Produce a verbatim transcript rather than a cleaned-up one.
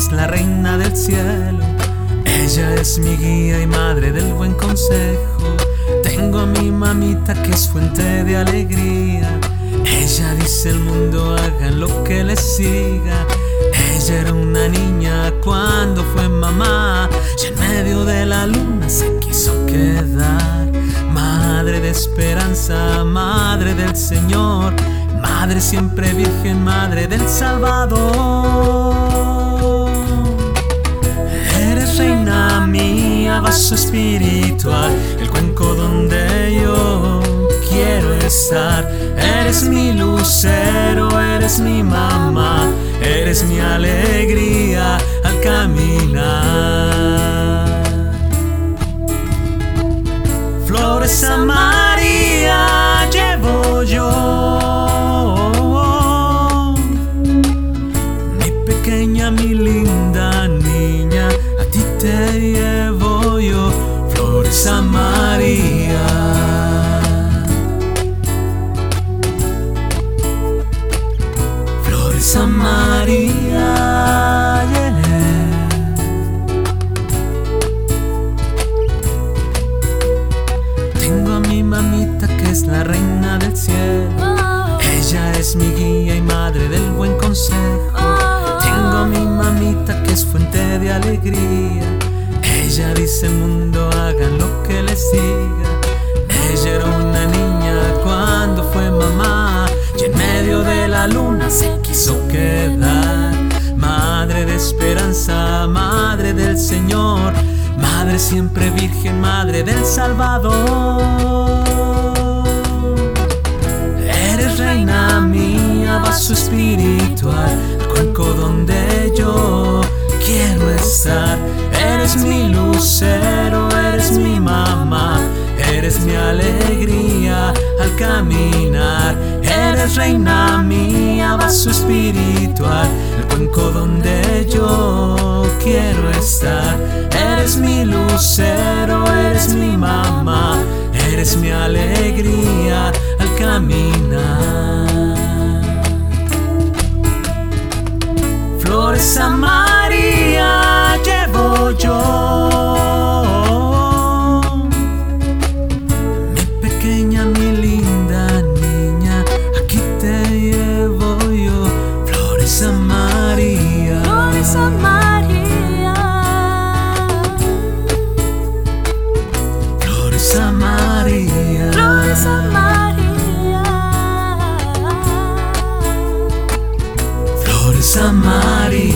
es la reina del cielo. Ella es mi guía y madre del buen consejo. Tengo a mi mamita que es fuente de alegría. Ella dice al mundo hagan lo que les siga. Ella era una niña cuando fue mamá y en medio de la luna se quiso quedar. Madre de esperanza, madre del Señor, madre siempre virgen, madre del Salvador. Eres reina mía, vaso espiritual, el cuenco donde yo quiero estar. Eres mi lucero, eres mi mamá, eres mi alegría al caminar. Flores a María llevo yo, mi pequeña, mi linda niña, a ti te llevo yo. Flores a María. Flores a María, yeah. Tengo a mi mamita que es la reina del cielo. Ella es mi guía y madre del buen consejo. Tengo a mi mamita que es fuente de alegría. Ella dice al mundo hagan lo que les diga. Ella era una niña cuando fue mamá y en medio de la luna se quiso quedar. Madre de esperanza, madre del Señor, madre siempre virgen, madre del Salvador. Eres reina mía, vaso espiritual, el cuenco donde yo quiero estar. Eres mi lucero, eres mi mamá, eres mi alegría al caminar. Eres reina mía, vaso espiritual, el cuenco donde yo quiero estar. Eres mi lucero, eres mi mamá, eres mi alegría al caminar. Flores a María llevo yo, mi pequeña, mi linda niña, aquí te llevo yo. Flores a María. Flores a María. Flores a María. Flores a María. Flores a María.